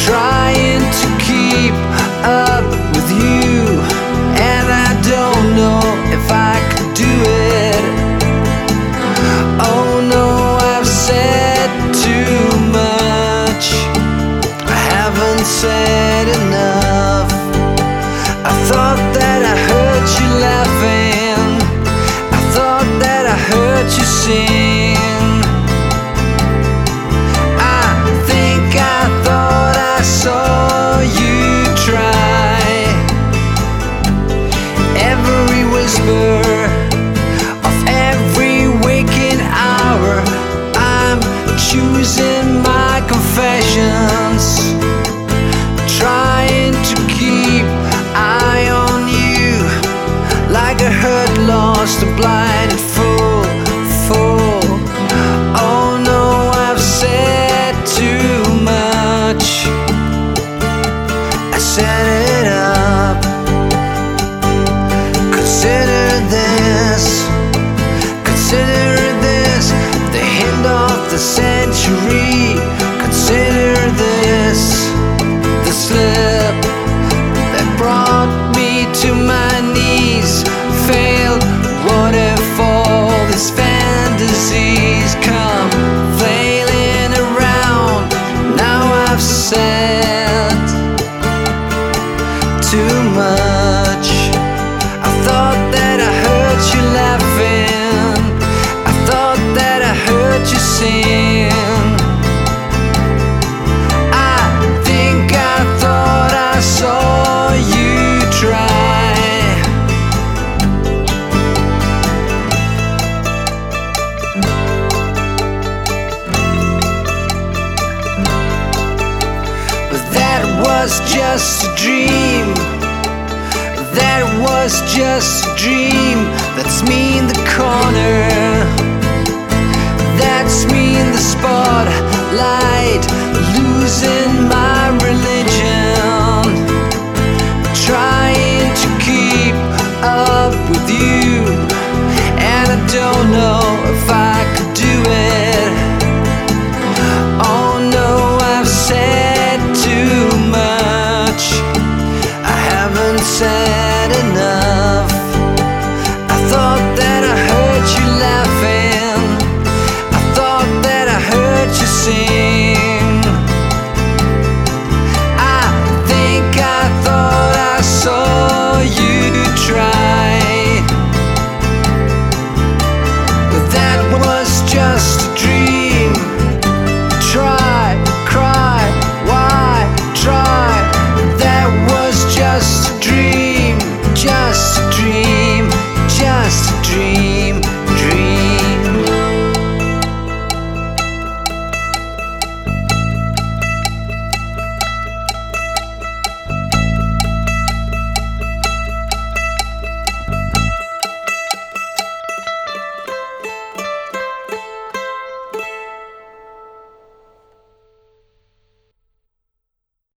trying to keep up with you, and I don't know if I could do it. Oh no, I've said too much. I haven't said enough. I thought that I heard you laughing. I thought that I heard you sing. I think I thought I saw you try. Every whisper of every waking hour, I'm choosing my confessions, trying to keep eye on you, like a hurt, lost, a blinded fool. Oh no, I've said too much. I set it up. Consider this the end of the century. Consider this the slip that brought me to my knees. Failed. What if all these fantasies come flailing around? Now I've said too much. I thought that I heard you laughing. I thought that I heard you sing. I think I thought I saw you try. But that was just a dream. That was just a dream. That's me in the corner. That's me in the spotlight, losing my religion, trying to keep up with you, and I don't know if I could do it. Oh no, I've said too much. I haven't said